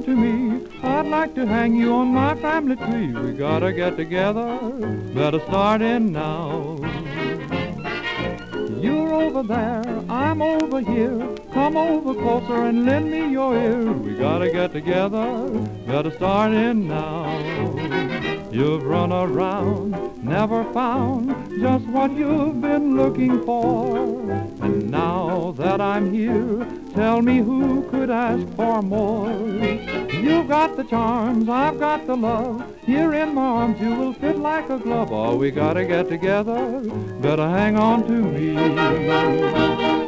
to me. I'd like to hang you on my family tree. We gotta get together, better start in now. You're over there, I'm over here. Come over closer and lend me your ear. We gotta get together, better start in now. You've run around, never found just what you've been looking for. And now that I'm here, tell me who could ask for more. You've got the charms, I've got the love. Here in my arms you will fit like a glove. Oh, we gotta get together, better hang on to me.